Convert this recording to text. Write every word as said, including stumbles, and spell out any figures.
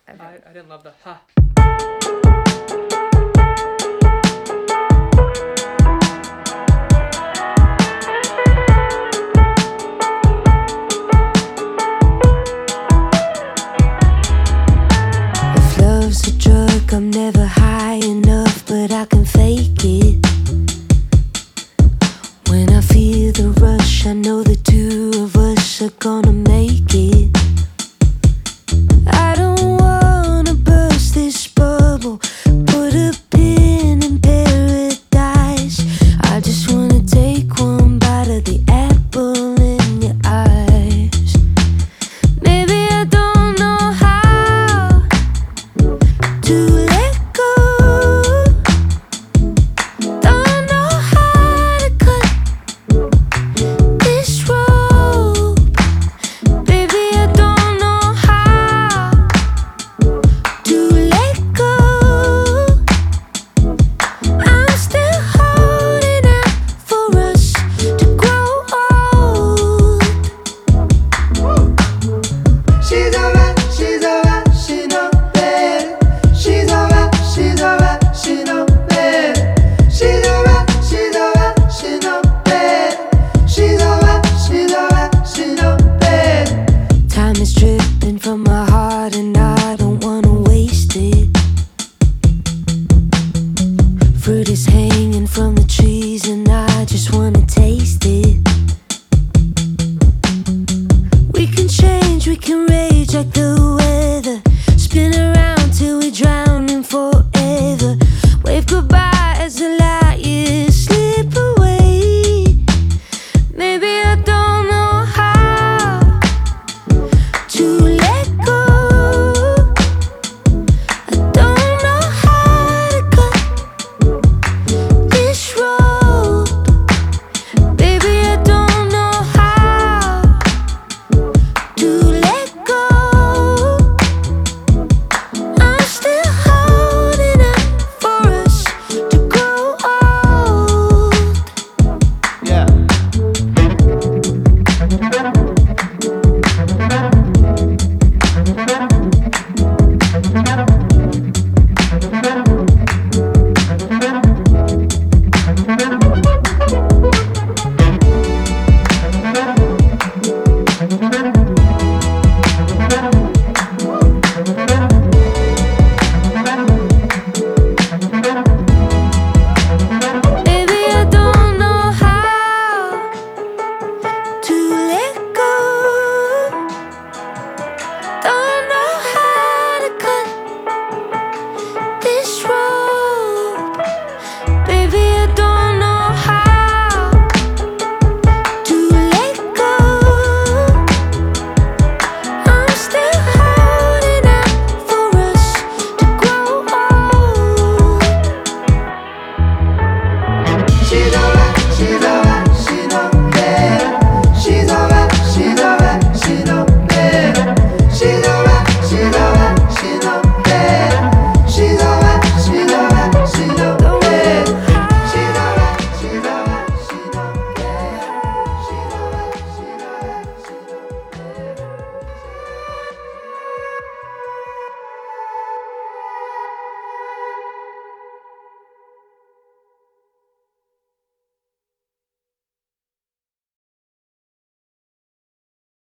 I, I didn't love the ha. If love's a drug, I'm never high enough, but I can fake it. When I feel the rush, I know the two of us are gonna make it. I don't wanna burst this bubble, put a pin in paradise. I just wanna take one bite of the apple in your eyes. Maybe I don't know how to let go. Don't know how to cut this rope. Baby, I don't know how to let go. I'm still holding out for us to grow old. She's alright, she's alright, she know better. She's alright, she's alright, she know better. She's alright, she's alright, she know better. She's alright, she's alright, she know better. Time is dripping from my heart and I don't wanna waste it. Fruit is hanging from the trees and I just wanna taste it. We can change, we can rage like the weather. Spin around till we drown in forever. Wave goodbye as the light years slip away. Maybe I don't know how to let go. I don't know how to cut this rope. Baby, I don't know how to let go. I'm still holding out for us to grow old. Yeah. Thank you.